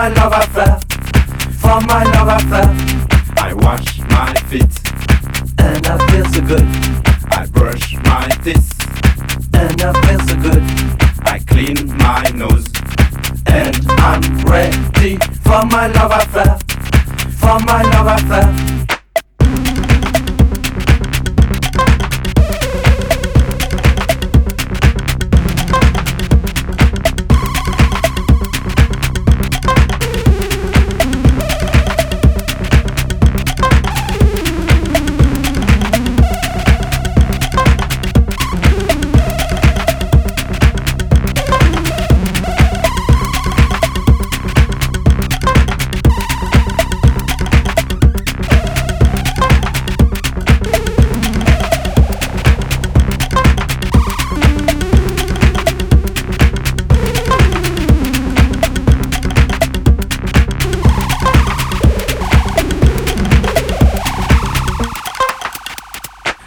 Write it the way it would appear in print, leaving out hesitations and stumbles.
my love affair, for my love affair. I wash my feet, and I feel so good. I brush my teeth, and I feel so good. I clean my nose, and I'm ready for my love affair, for my love affair.